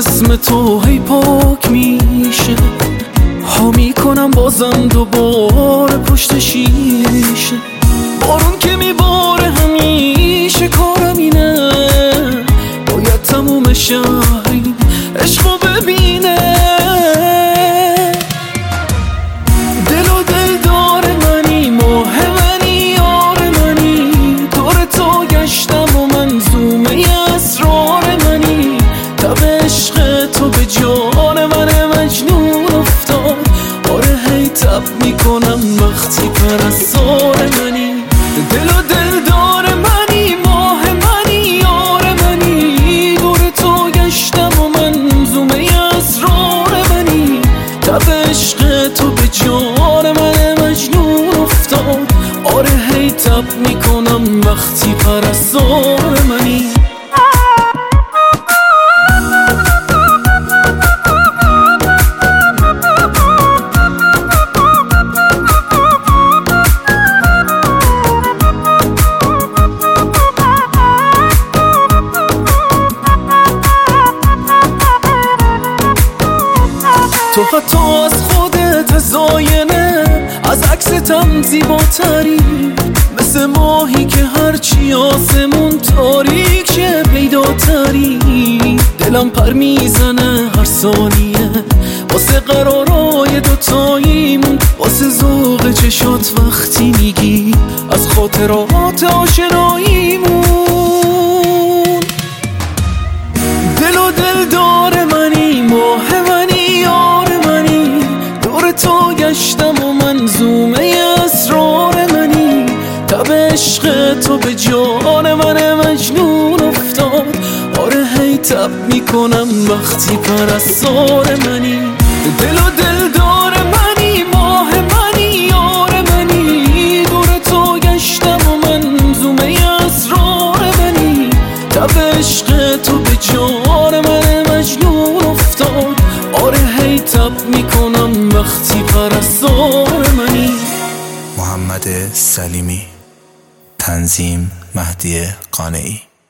اسم تو هی پاک میشه، ها میکنم بازم دوباره پشت شیشه. بارون که میباره همیشه کارم اینه، باید تموم شهری عشقو ببینه. دل و دل داره منی، ماه منی، یار منی، دور تو گشتم و منظومه اسرار منی. تب عشق تو به جان من مجنون افتاد، آره هی تب میکنم وقتی پرستار منی. دل و دل داره منی، ماه منی، یار منی، دور تو گشتم و منظومه اسرار منی. تب عشق تو به جان من مجنون افتاد، آره هی تب میکنم وقتی پرستار منی. تو حتی از خودت زاینه، از عکستم زیباتری، مثل ماهی که هرچی آسمون تاریک شه پیداتری. دلم پر میزنه هر ثانیه واسه قرارای دوتاییمون، واسه ذوق چشات وقتی میگی از خاطرات آشناییمون. دل و دل داره منی، ماه منی، یار منی، دور تو گشتم و منظومه اسرار منی. تب عشق تو به جان من مجنون افتاد، آره هی تب میکنم وقتی پرستار منی. دل و دل داره منی، ماه منی، یار منی، دور تو گشتم و منظومه اسرار منی. تب عشق تو به جان من مجنون افتاد، آره هی تب میکنم وقتی پرستار منی. محمد سلیمی، تنظیم مهدی قانعی.